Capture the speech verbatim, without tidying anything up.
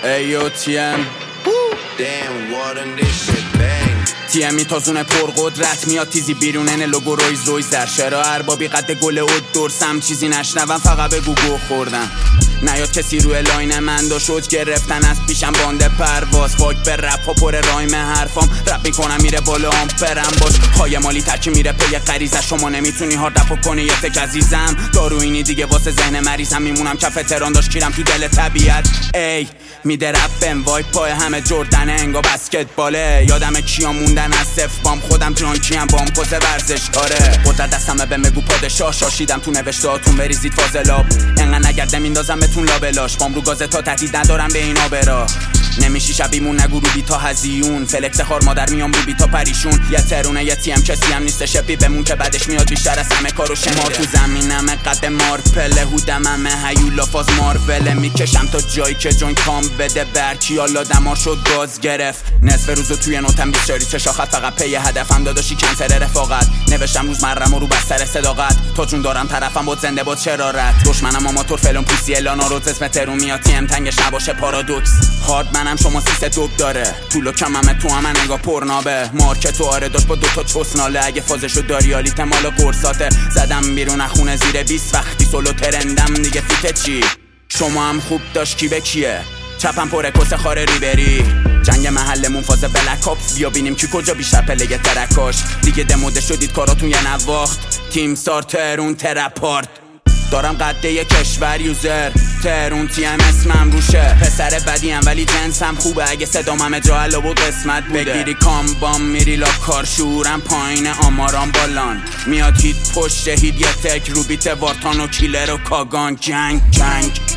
ایو تی ام Damn, what in this shit bang. تی امی تازونه پر قدرت میاد تیزی بیرون این لوگو رویز رویز در شرا اربابی قد گل و درسم چیزی نشنوم فقط بگو گو خوردم نیاد کسی روی لاین من دو شد گرفتن از پیشم بانده پرواز فاک به رپ ها پر رایم حرفام رپ میکنم میره بالا هم برم باش های مالی ترکی میره پی غریزه شما نمیتونی هارد رپ کنی یه تک عزیزم داروینی دیگه واسه ذهن مریضم میمونم کف تهران داشت کیرم تو دل طبیعت ای میده رپم وای پای همه جردن انگا بسکتباله یادم کیا موندن از صفر بام خودم جانکیم بام کس ورزش آره قدرت دستمه به مگو پادشاه شاشیدم تو نوشتهاتون بریزید فاضلاب انقدر نگرد نمیندازم بهتون لابلاش بام رو گازه تا تهدید ندارم به اینا برا نمیشی شبیمون نگو رو بی تا هزیون فلکس خار مادر میام رو بی تا پریشون یه ترونه یه تیم کسی هم نیست شبی بمون که بعدش میاد بیشتر از همه کارو شمیره مار تو زمینم قد مارپله هودم همه هیولا فاز مارول میکشم تا جایی که جون کام بده برکی حالا دمار شد گاز گرفت نصف روزو توی نوتم بیچاری چشاخت فقط پی هدفم داداشی کنسر رفاقت نوشتم روز مرم و رو بستر صداقت تا جون دارم طرفم بود زنده بود شرارت دشمنم آماتور فلون پوسی الانا روز اسم ترومیاتی ام تنگش نباشه پارادوکس هارد منم شما سیسه دوب داره طولو کممه تو همه نگاه پرنابه مارکت و آره داشت با دوتا چسناله اگه فازشو داری آلیت مالا قرصاته زدم بیرون خونه زیر بیست وقتی سولو ترندم دیگه فیته چی شما هم خوب داشت کی به کیه چپم پره کس خاره ریبری جنگ محلمون فاز بلک اپس بیا بینیم کی کجا بیشتر پلگ ترکاش دیگه دموده شدید کاراتون یه نواخت تیم سار ترون ترپارت دارم قده یه کشور یوزر ترون تی ام اسمم روشه پسر بدیم ولی جنسم خوبه اگه صدام همه جا حلو بود قسمت بوده بگیری کامبام میری لا کار شورم پایین آمارام بالان میاد هیت پشت هید یه تک رو بیت وارتان و کیلر و کاگان جنگ جنگ